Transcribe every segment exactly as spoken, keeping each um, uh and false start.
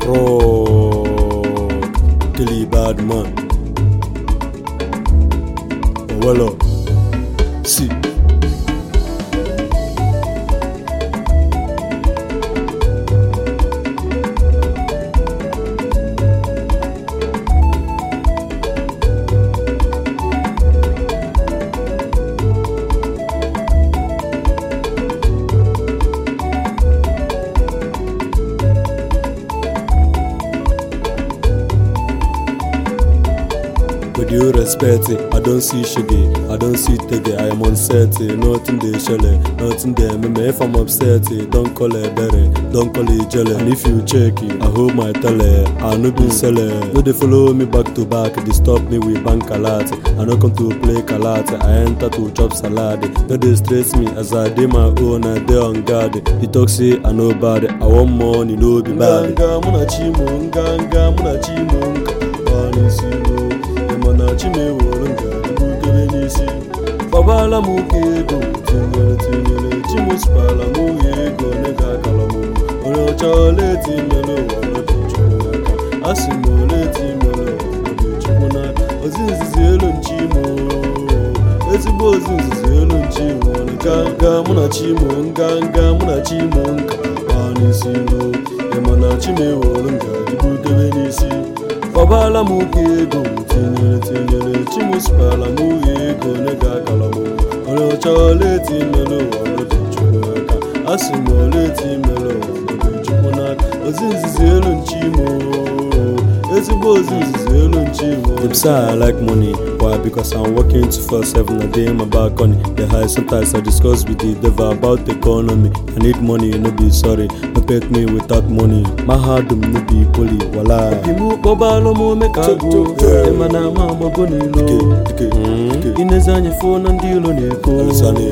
Pro Kelly bad man. Oh, well, uh, see. With you respect it, I don't see shiggy, I don't see tege, I am unset, nothing they shell, nothing they me. If I'm upset, don't call it berry, don't call it jelly. And if you check it, I hold my tele, I no be seller. No they follow me back to back, they stop me with bank a lot. I no come to play kalate, I enter to chop salad. No they stress me as I do my own, I dey on guard. He talk say I know bad, I want money, no be bad. Ganga muna chimu, ganga muna chimu, bani silo. Mana chime woronga bugebe nisi babala mukego tinyele tinyele chimuspala muyego nega kalamu ono chole timelo ono chunaka asimole timelo ono chunaka ozinzi elo nchimo ezigbo ozinzi elo nchimo ganga muna chimo ganga muna chimo nka anisilo emana chime woronga bugebe nisi babala mukego tinyele tinyele chimuspala muyego nega kalamu ono chole timelo ono chunaka asimole timelo ono chunaka ozinzi elo nchimo ezigbo ozinzi elo nchimo. Them say I like money, why? Because I'm working twenty-four seven a day, my back on it. The high sometimes I discuss with the devil about the economy. I need money, no be sorry, no pet me without money. My heart do no be poly, wala. Imu babalo mo mekago, emana mama bonilo. Inezanye phone and deal on eko.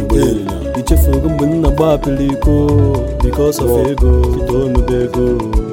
Ichefu gumbun na bapiliko, because of ego, ito no bego.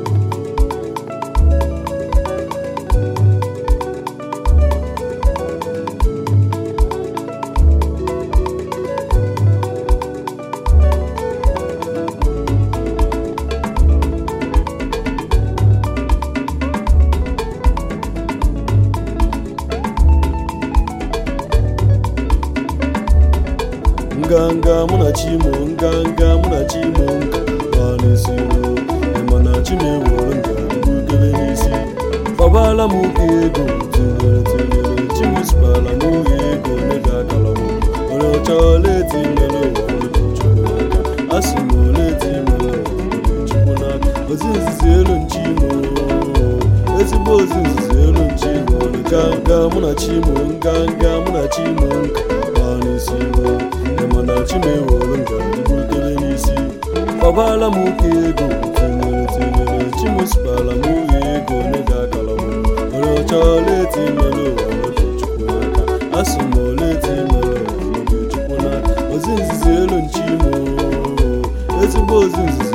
Ganga muna chimo, ganga muna chimo, bani silo, emana chime woronga bugebe nisi babala mukego tinyele tinyele chimuspala muyego nega kalamu ono chole timelo ono chunaka asimole timelo ono chunaka ozinzi elo nchimo ezigbo ozinzi elo nchimo ganga muna chimo, ganga muna chimo, bani silo emana chime woronga bugebe nisi babala mukego tinyele tinyele chimuspala muyego nega kalamu ono chole timelo ono chunaka asimole timelo ono chunaka ozinzi elo nchimo ezigbo ozinzi